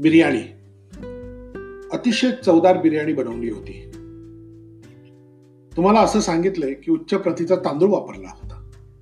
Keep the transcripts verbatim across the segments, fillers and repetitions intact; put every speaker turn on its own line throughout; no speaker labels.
बिर्याणी. अतिशय चवदार बिर्याणी बनवली होती. तुम्हाला असं सांगितलंय की उच्च प्रतीचा तांदूळ वापरला होता.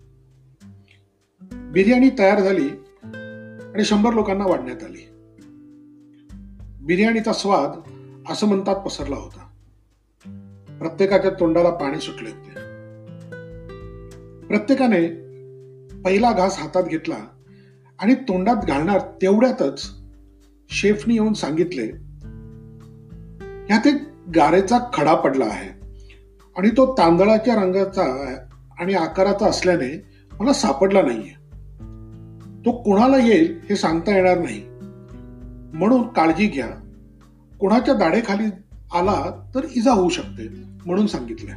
बिर्याणी तयार झाली आणि शंभर लोकांना वाढण्यात आली. बिर्याणीचा स्वाद असं म्हणतात पसरला होता. प्रत्येकाच्या तोंडाला पाणी सुटले होते. प्रत्येकाने पहिला घास हातात घेतला आणि तोंडात घालणार तेवढ्यातच शेफनी येऊन सांगितले, ह्यात एक गारेचा खडा पडला आहे आणि तो तांदळाच्या रंगाचा आणि आकाराचा असल्याने मला सापडला नाहीये. तो कोणाला येईल हे सांगता येणार नाही, म्हणून काळजी घ्या. कोणाच्या दाढेखाली आला तर इजा होऊ शकते म्हणून सांगितले.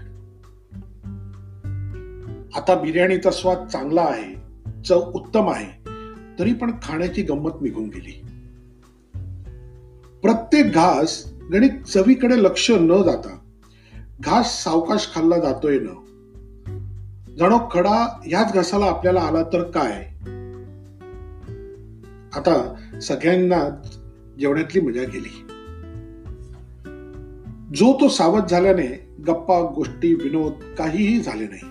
आता बिर्याणीचा स्वाद चांगला आहे, चव उत्तम आहे, तरी पण खाण्याची गंमत निघून गेली. प्रत्येक घास गणित चवीकडे लक्ष न जाता घास सावकाश खाल्ला जातोय न. जणू खडा ह्याच घासाला आपल्याला आला तर काय. आता सगळ्यांना जेवणातली मजा गेली. जो तो सावध झाल्याने गप्पा गोष्टी विनोद काहीही झाले नाही.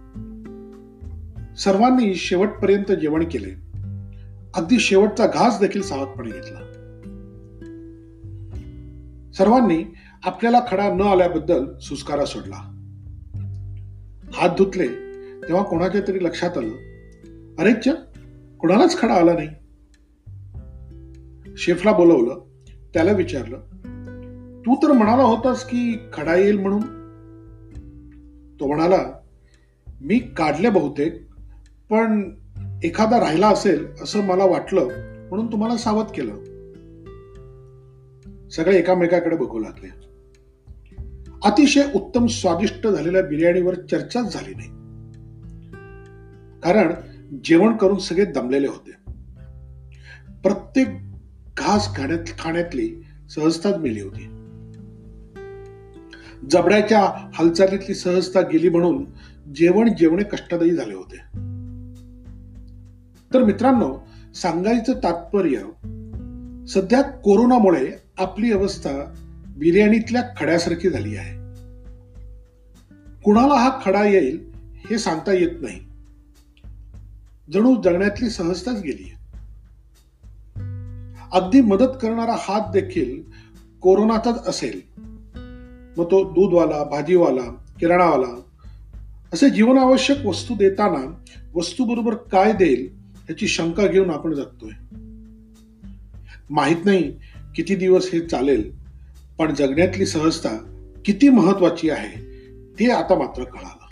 सर्वांनी शेवटपर्यंत जेवण केले. अगदी शेवटचा घास देखील सावधपणे घेतला. सर्वांनी आपल्याला खडा न आल्याबद्दल सुस्कारा सोडला. हात धुतले तेव्हा कोणाच्या तरी लक्षात आलं, अरे च कोणालाच खडा आला नाही. शेफला बोलवलं. त्याला विचारलं, तू तर म्हणाला होतास की खडा येईल म्हणून. तो म्हणाला, मी काढले बहुतेक, पण एखादा राहिला असेल असं मला वाटलं म्हणून तुम्हाला सावध केलं. सगळे एकामेकाकडे बघू लागले. अतिशय उत्तम स्वादिष्ट झालेल्या बिर्याणीवर चर्चाच झाली नाही, कारण जेवण करून सगळे दमलेले होते. प्रत्येक घास खाण्यात खाण्यातली सहजताच मेली होती. जबड्याच्या हालचालीतली सहजता गेली म्हणून जेवण जेवणे कष्टदायी झाले होते. तर मित्रांनो, सांगायचं तात्पर्य, सध्या कोरोनामुळे आपली अवस्था बिर्याणीतल्या खड्यासारखी झाली आहे. कुणाला हा खडा येईल हे सांगता येत नाही. जणू जगण्यातली सहजताच गेली. अगदी मदत करणारा हात देखील कोरोनाचाच असेल, मग तो दूधवाला, भाजीवाला, किराणावाला असे जीवनावश्यक वस्तू देताना वस्तू बरोबर काय देईल याची शंका घेऊन आपण जगतोय. माहित नाही किती दिवस हे चालेल, पण जगण्यातली सहजता किती महत्वाची आहे हे आता मात्र कळालं.